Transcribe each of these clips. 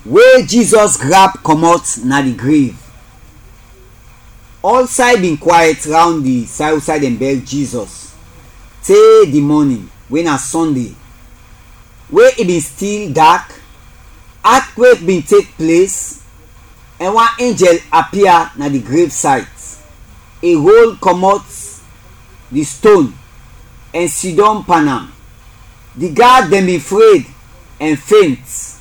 wey Jesus grab comot na the grave. All side been quiet round the side dem bury Jesus till the morning wey na Sunday, wey e been still dark. Earthquake been take place and one angel appear na the grave site. E roll comot the stone and sidon pan am. The guard dem be afraid and faint,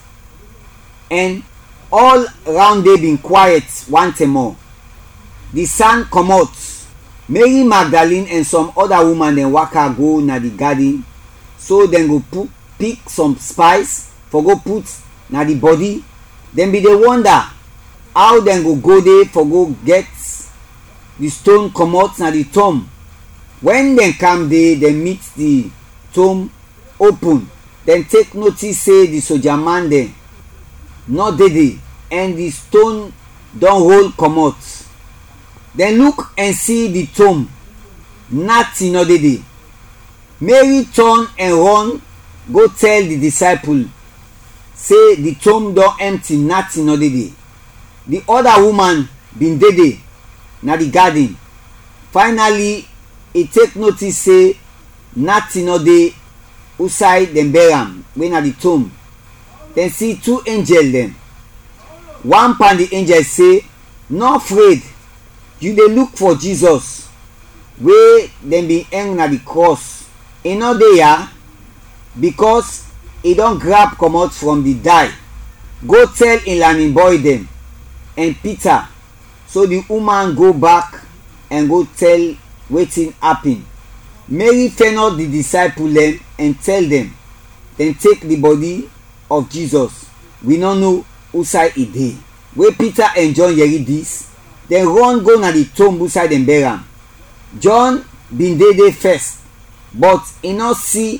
and all round dey been quiet one time more. The sun comot. Mary Magdalene and some other woman dem waka go na the garden, so dem go pick some spice for go put na the body. Dem be dey wonder how dem go there for go get the stone comot na the tomb. When dem come there, dem meet the tomb open. Dem take notice say the soldier man dem not dey there and the stone don roll comot. Dem look and see the tomb, nothing no dey there. Mary turn and run go tell the disciple say the tomb don empty, nothing no dey there. The other woman been dey there na the garden. Finally e take notice say nothing no dey outside dem bury am wey na the tomb. Dem see two angels dem. One pan the angel say, "No afraid, you dey look for Jesus wey dem bin hang na the cross. E no dey here because e don grab comot from the die. Go tell im learning boy dem and Peter." So the woman go back and go tell wetin happen. Mary favour the disciple dem and tell dem take the body of Jesus. We no know who side e dey. Wey Peter and John hear this, dem run go na the tomb outside dem bury am. John been dey there first, but e no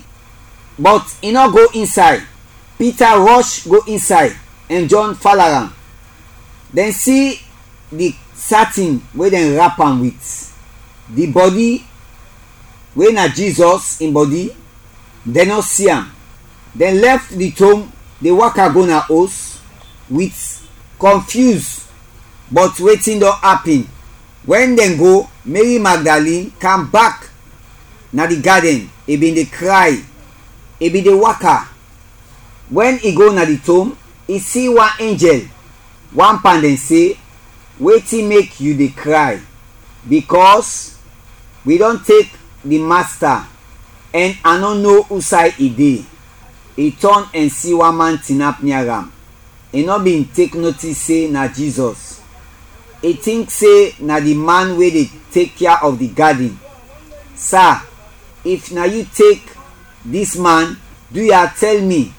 go inside. Peter rush go inside and John follow am. Dem see the satin wey dem wrap am with. The body wey na Jesus im body, dem no see am. Dem left the tomb, dey waka go na house with confused but wetin don happen. When dem go, Mary Magdalene come back na the garden. E bin dey cry, e bin dey waka. When e go na the tomb, e see one angel. One pan dem say, "Wetin make you dey cry? Because we don take the master and I no know who side e dey." E turn and see one man tinap near am. E no bin take notice say na Jesus. E think say na the man wey dey take care of the garden. "Sir, if na you take this man, do ya tell me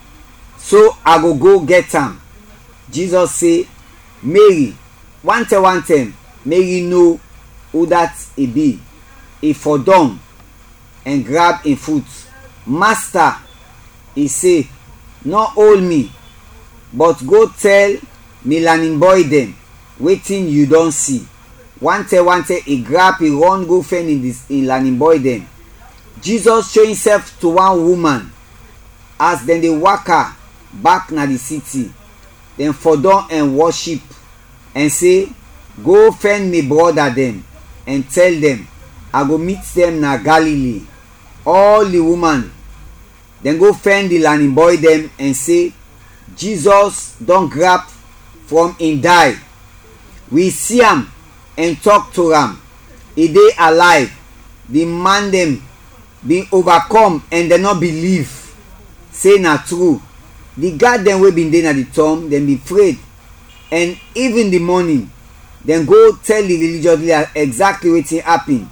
so I go get am." Jesus say, "Mary." One time Mary know who that e be. E fall down and grab im foot. "Master," e say, "no hold me, but go tell me learning boy dem wetin you don see." One time e grab, e run go find in learning boy dem. Jesus show himself to one woman as dem dey waka back na the city. Dem fall down and worship and say, "Go find me brother dem and tell dem I go meet dem na Galilee." All the woman dem go find the learning boy dem and say, "Jesus don grab from im die. We see am and talk to am. E dey alive." The man dem bin overcome and dem no believe say na true. The guard dem wey bin dey na the tomb, dem be afraid, and even the morning dem go tell the religious leader exactly wetin happen.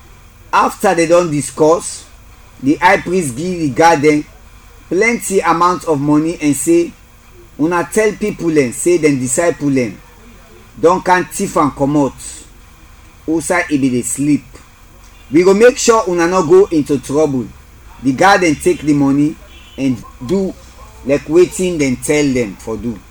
After they don discuss, the high priest give the guard dem plenty amount of money and say, "Una tell people dem say dem disciple dem don can thief am comot outside e be dey sleep. We go make sure una no go into trouble." The guard dem take the money and do like wetin dem tell dem for do.